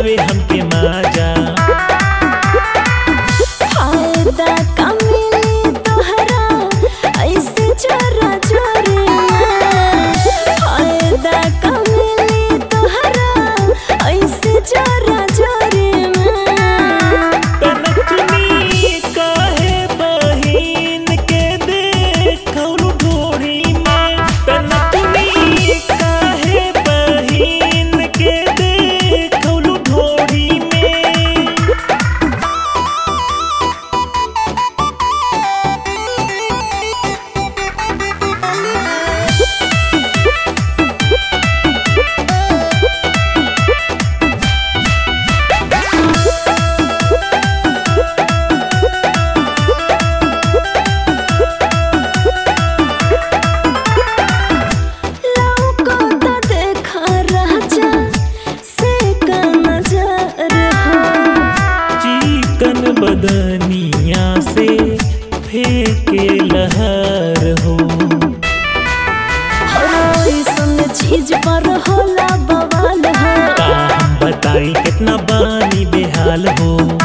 आवे हमके माजा। फायदा का मिली तोहरा ऐसे चोरा चोरी में, फायदा का मिली तोहरा ऐसे चोरा चोरी में। तनकनी काहे बहिन के देखौलू ढोरी में, तनकनी काहे बहिन के देखौलू ढोरी में। बदनिया से फेंके लहर हो, ऐसन चीज पर होला बवाल हो। का हम बताई कितना बानी बेहाल हो।